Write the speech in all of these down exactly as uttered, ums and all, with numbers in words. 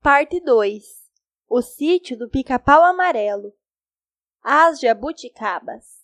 Parte dois. O sítio do Pica-Pau Amarelo. As jabuticabas.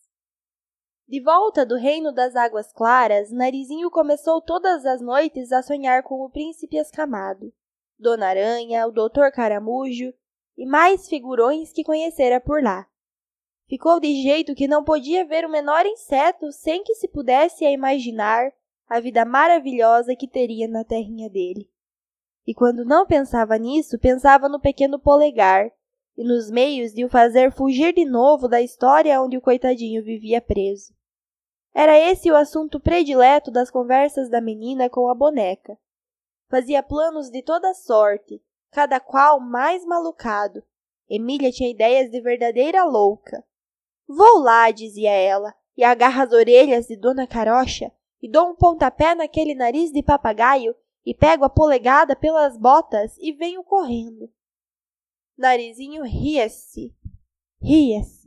De volta do reino das águas claras, Narizinho começou todas as noites a sonhar com o príncipe escamado, Dona Aranha, o doutor Caramujo e mais figurões que conhecera por lá. Ficou de jeito que não podia ver o menor inseto sem que se pudesse imaginar a vida maravilhosa que teria na terrinha dele. E quando não pensava nisso, pensava no pequeno polegar e nos meios de o fazer fugir de novo da história onde o coitadinho vivia preso. Era esse o assunto predileto das conversas da menina com a boneca. Fazia planos de toda sorte, cada qual mais malucado. Emília tinha ideias de verdadeira louca. Vou lá, dizia ela, e agarra as orelhas de Dona Carocha e dou um pontapé naquele nariz de papagaio e pego a polegada pelas botas e venho correndo. Narizinho ria-se, ria-se.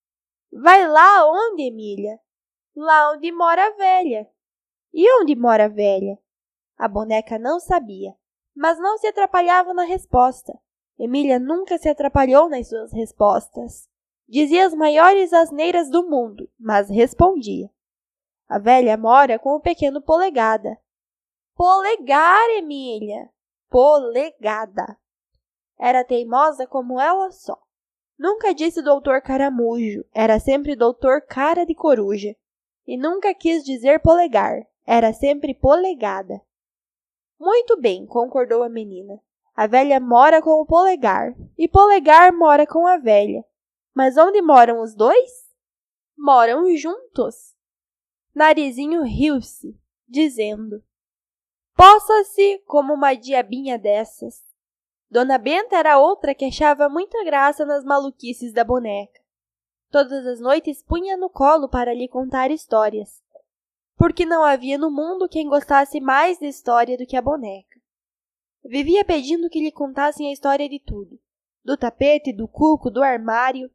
Vai lá onde, Emília? Lá onde mora a velha. E onde mora a velha? A boneca não sabia, mas não se atrapalhava na resposta. Emília nunca se atrapalhou nas suas respostas. Dizia as maiores asneiras do mundo, mas respondia. A velha mora com o pequeno Polegada. Polegar, Emília! Polegada! Era teimosa como ela só. Nunca disse doutor Caramujo, era sempre doutor Cara de Coruja. E nunca quis dizer polegar, era sempre polegada. Muito bem, concordou a menina. A velha mora com o polegar, e polegar mora com a velha. Mas onde moram os dois? Moram juntos. Narizinho riu-se, dizendo: Possa-se como uma diabinha dessas. Dona Benta era outra que achava muita graça nas maluquices da boneca. Todas as noites punha no colo para lhe contar histórias, porque não havia no mundo quem gostasse mais de história do que a boneca. Vivia pedindo que lhe contassem a história de tudo, do tapete, do cuco, do armário.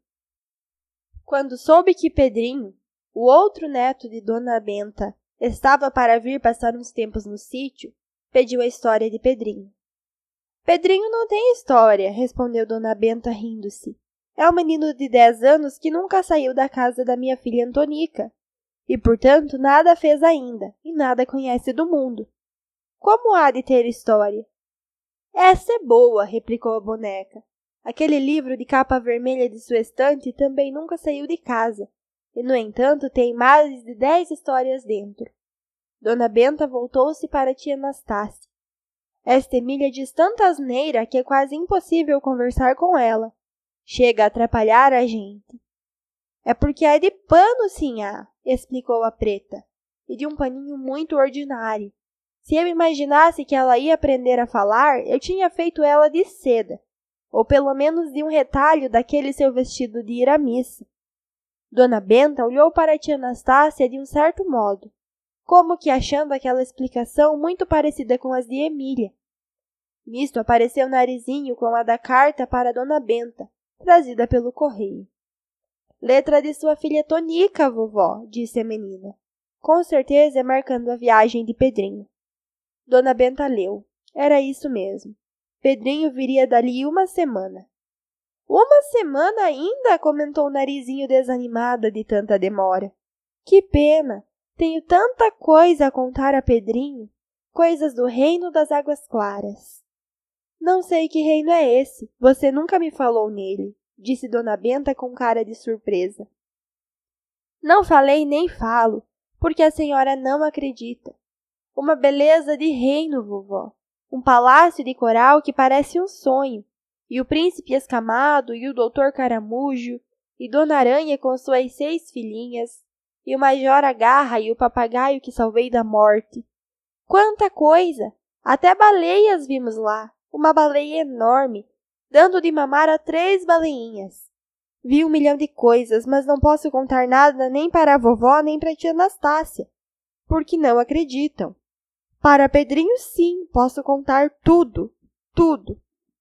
Quando soube que Pedrinho, o outro neto de Dona Benta, estava para vir passar uns tempos no sítio, pediu a história de Pedrinho. Pedrinho não tem história, respondeu Dona Benta rindo-se. É um menino de dez anos que nunca saiu da casa da minha filha Antonica, e, portanto, nada fez ainda, e nada conhece do mundo. Como há de ter história? Essa é boa, replicou a boneca. Aquele livro de capa vermelha de sua estante também nunca saiu de casa, e, no entanto, tem mais de dez histórias dentro. Dona Benta voltou-se para a tia Anastácia. Esta Emília diz tanta asneira que é quase impossível conversar com ela. Chega a atrapalhar a gente. É porque é de pano, sinhá, explicou a preta, e de um paninho muito ordinário. Se eu imaginasse que ela ia aprender a falar, eu tinha feito ela de seda, ou pelo menos de um retalho daquele seu vestido de ir à missa. Dona Benta olhou para a tia Anastácia de um certo modo, como que achando aquela explicação muito parecida com as de Emília. Nisto apareceu Narizinho com a da carta para Dona Benta, trazida pelo correio. Letra de sua filha Tonica, vovó, disse a menina. Com certeza é marcando a viagem de Pedrinho. Dona Benta leu. Era isso mesmo. Pedrinho viria dali uma semana. Uma semana ainda? Comentou Narizinho desanimada de tanta demora. Que pena! Tenho tanta coisa a contar a Pedrinho. Coisas do reino das águas claras. Não sei que reino é esse. Você nunca me falou nele, disse Dona Benta com cara de surpresa. Não falei nem falo, porque a senhora não acredita. Uma beleza de reino, vovó. Um palácio de coral que parece um sonho. E o príncipe escamado, e o doutor Caramujo, e Dona Aranha com suas seis filhinhas, e o major Agarra e o papagaio que salvei da morte. Quanta coisa! Até baleias vimos lá. Uma baleia enorme, dando de mamar a três baleinhas. Vi um milhão de coisas, mas não posso contar nada nem para a vovó nem para a tia Anastácia, porque não acreditam. Para Pedrinho, sim, posso contar tudo, tudo.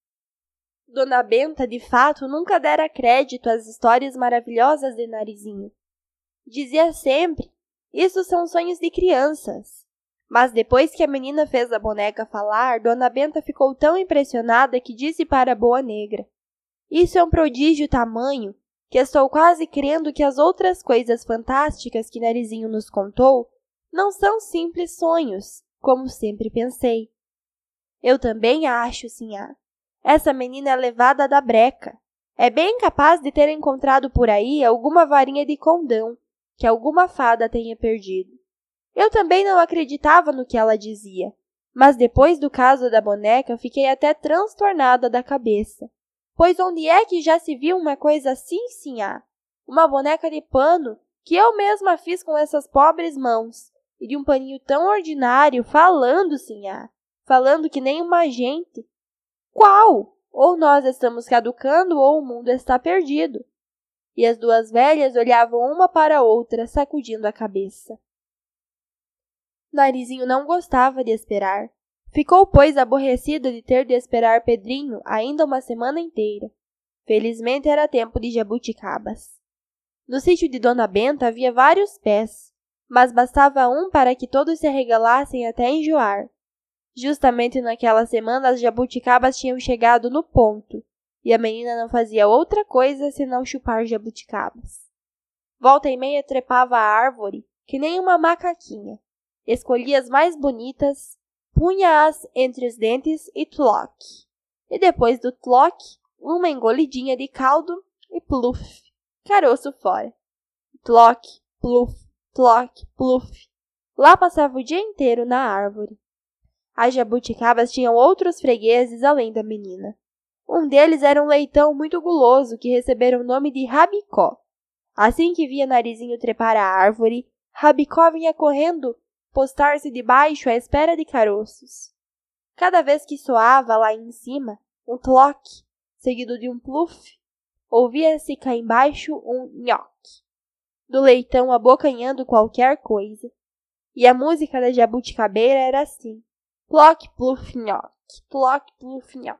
Dona Benta, de fato, nunca dera crédito às histórias maravilhosas de Narizinho. Dizia sempre, isso são sonhos de crianças. Mas depois que a menina fez a boneca falar, Dona Benta ficou tão impressionada que disse para a Boa Negra: "Isso é um prodígio tamanho que estou quase crendo que as outras coisas fantásticas que Narizinho nos contou não são simples sonhos, como sempre pensei." "Eu também acho, sinhá. Essa menina é levada da breca. É bem capaz de ter encontrado por aí alguma varinha de condão que alguma fada tenha perdido." Eu também não acreditava no que ela dizia, mas depois do caso da boneca fiquei até transtornada da cabeça. Pois onde é que já se viu uma coisa assim, sinhá? Uma boneca de pano que eu mesma fiz com essas pobres mãos, e de um paninho tão ordinário, falando, sinhá, falando que nem uma gente. Qual? Ou nós estamos caducando ou o mundo está perdido." E as duas velhas olhavam uma para a outra, sacudindo a cabeça. Narizinho não gostava de esperar. Ficou, pois, aborrecido de ter de esperar Pedrinho ainda uma semana inteira. Felizmente era tempo de jabuticabas. No sítio de Dona Benta havia vários pés, mas bastava um para que todos se arregalassem até enjoar. Justamente naquela semana as jabuticabas tinham chegado no ponto, e a menina não fazia outra coisa senão chupar jabuticabas. Volta e meia trepava a árvore, que nem uma macaquinha. Escolhia as mais bonitas, punha-as entre os dentes e tloc. E depois do tloc, uma engolidinha de caldo e pluf, caroço fora. Tloc, pluf, tloc, pluf. Lá passava o dia inteiro na árvore. As jabuticabas tinham outros fregueses além da menina. Um deles era um leitão muito guloso que recebera o nome de Rabicó. Assim que via Narizinho trepar a árvore, Rabicó vinha correndo postar-se debaixo à espera de caroços. Cada vez que soava lá em cima um tloc, seguido de um pluf, ouvia-se cá embaixo um nhoque, do leitão abocanhando qualquer coisa. E a música da jabuticabeira era assim: ploc, pluf, nhoque, ploc, pluf, nhoque.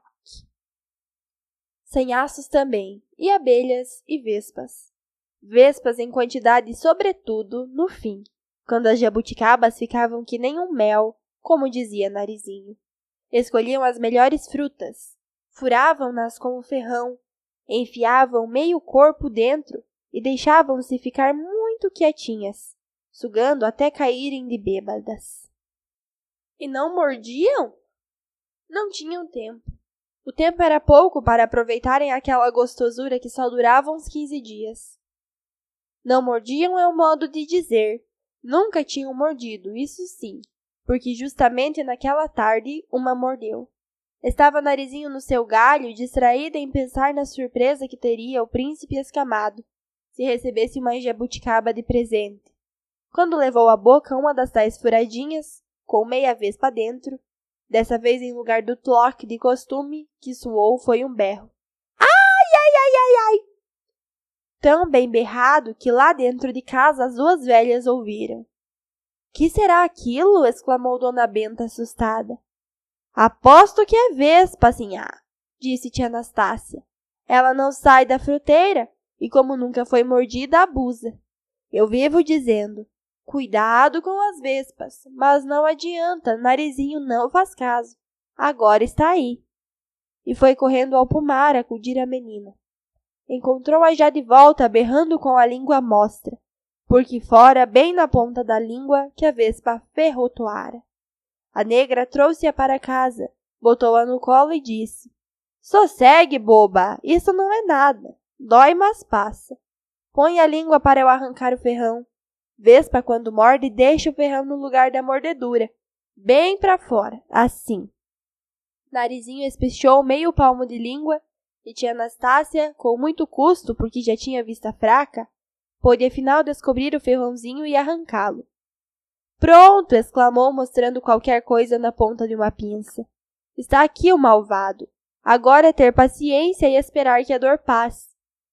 Sanhaços também, e abelhas e vespas. Vespas em quantidade, sobretudo, no fim, quando as jabuticabas ficavam que nem um mel, como dizia Narizinho. Escolhiam as melhores frutas, furavam-nas com o ferrão, enfiavam meio corpo dentro e deixavam-se ficar muito quietinhas, sugando até caírem de bêbadas. E não mordiam? Não tinham tempo. O tempo era pouco para aproveitarem aquela gostosura que só durava uns quinze dias. Não mordiam é um modo de dizer. Nunca tinham mordido, isso sim, porque justamente naquela tarde uma mordeu. Estava Narizinho no seu galho, distraída em pensar na surpresa que teria o príncipe escamado, se recebesse uma jabuticaba de presente. Quando levou à boca uma das tais furadinhas, com meia vespa dentro, dessa vez em lugar do tloc de costume, que soou foi um berro. Ai, ai, ai, ai, ai! Tão bem berrado que lá dentro de casa as duas velhas ouviram. Que será aquilo? Exclamou Dona Benta assustada. Aposto que é vespa, sinhá, disse tia Anastácia. Ela não sai da fruteira e, como nunca foi mordida, abusa. Eu vivo dizendo, cuidado com as vespas, mas não adianta, Narizinho não faz caso. Agora está aí. E foi correndo ao pomar acudir a menina. Encontrou-a já de volta, berrando com a língua à mostra, porque fora, bem na ponta da língua, que a vespa ferrotoara. A negra trouxe-a para casa, botou-a no colo e disse: Sossegue, boba, isso não é nada. Dói, mas passa. Põe a língua para eu arrancar o ferrão. Vespa, quando morde, deixa o ferrão no lugar da mordedura, bem para fora, assim. Narizinho espichou meio palmo de língua e tia Anastácia, com muito custo, porque já tinha vista fraca, pôde afinal descobrir o ferrãozinho e arrancá-lo. Pronto! Exclamou, mostrando qualquer coisa na ponta de uma pinça. Está aqui o malvado. Agora é ter paciência e esperar que a dor passe.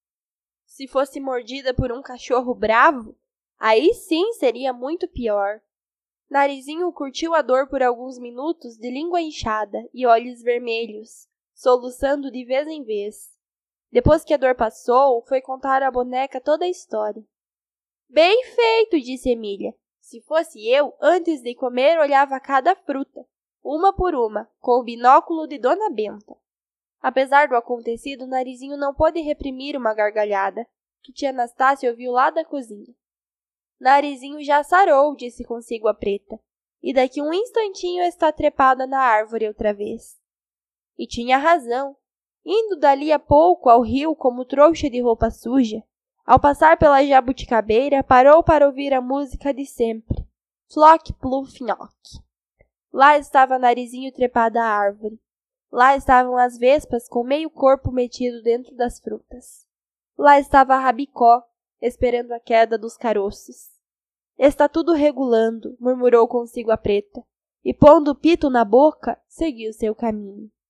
Se fosse mordida por um cachorro bravo, aí sim seria muito pior. Narizinho curtiu a dor por alguns minutos de língua inchada e olhos vermelhos, soluçando de vez em vez. Depois que a dor passou, foi contar à boneca toda a história. Bem feito, disse Emília. Se fosse eu, antes de comer, olhava cada fruta, uma por uma, com o binóculo de Dona Benta. Apesar do acontecido, Narizinho não pôde reprimir uma gargalhada, que tia Anastácia ouviu lá da cozinha. Narizinho já sarou, disse consigo a preta, e daqui um instantinho está trepada na árvore outra vez. E tinha razão. Indo dali a pouco ao rio como trouxa de roupa suja, ao passar pela jabuticabeira, parou para ouvir a música de sempre. Flock, pluf, nhoc. Lá estava Narizinho trepada à árvore. Lá estavam as vespas com meio corpo metido dentro das frutas. Lá estava a Rabicó, esperando a queda dos caroços. Está tudo regulando, murmurou consigo a preta, e pondo o pito na boca, seguiu seu caminho.